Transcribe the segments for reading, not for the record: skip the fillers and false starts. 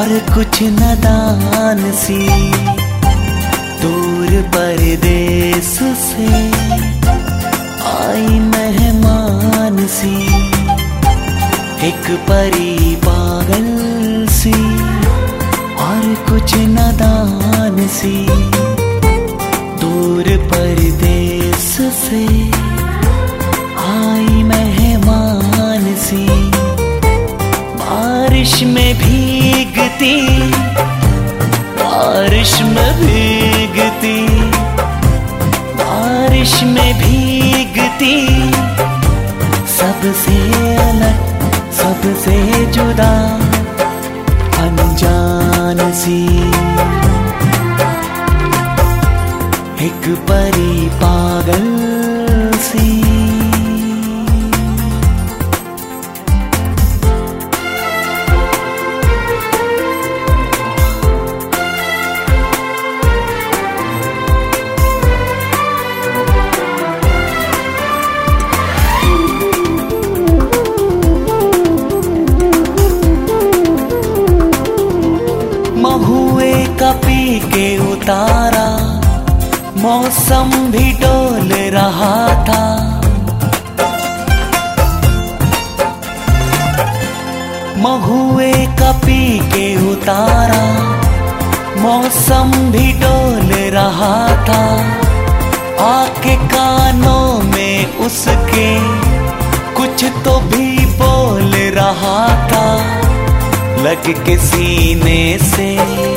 और कुछ नादान सी, दूर परदेस से आई मेहमान सी, एक परी पागल सी और कुछ नादान सी, दूर परदेस से आई मेहमान सी। बारिश में भीगती, बारिश में भीगती, बारिश में भीगती, सबसे अलग सबसे जुदा अनजान सी, एक परी पागल सी। महुए का पी के उतारा, मौसम भी डोल रहा था, महुए का पी के उतारा, मौसम भी डोल रहा था। आके कानों में उसके कुछ तो भी बोल रहा था, लग के सीने से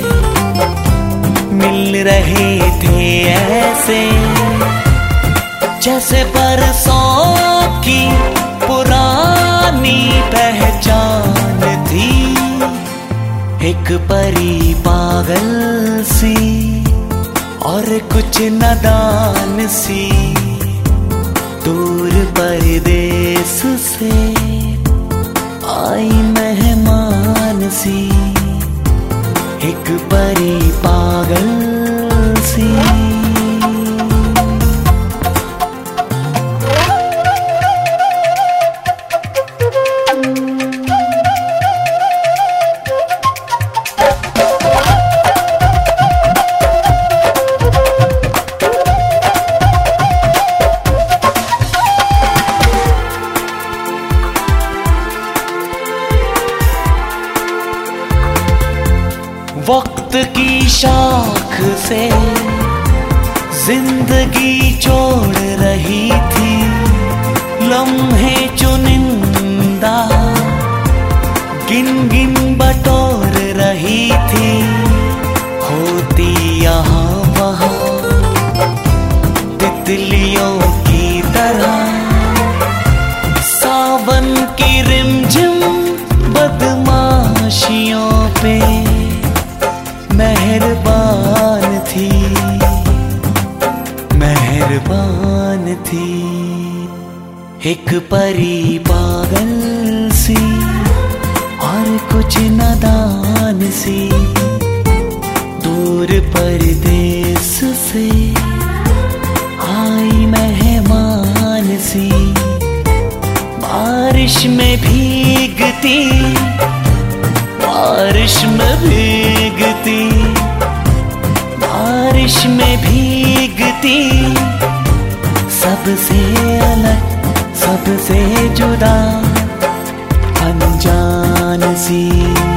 मिल रहे थे ऐसे, जैसे बरसों की पुरानी पहचान थी, एक परी पागल सी और कुछ नादान सी, दूर परदेस से आई मेहमान सी, एक परी पागल सी। वक्त की शाख से जिंदगी जोड़ रही थी, लम्हे चुनिंदा गिन गिन बटोर रही थी, होती यहाँ वहाँ तितलियों की तरह, सावन की रिमझिम बदमाशियों पे मेहरबान थी, मेहरबान थी, एक परी पागल सी और कुछ नादान सी, दूर परदेस से आई मेहमान सी। बारिश में भीगती, बारिश में भीगती, बारिश में भीगती, सबसे अलग सबसे जुदा अनजान सी।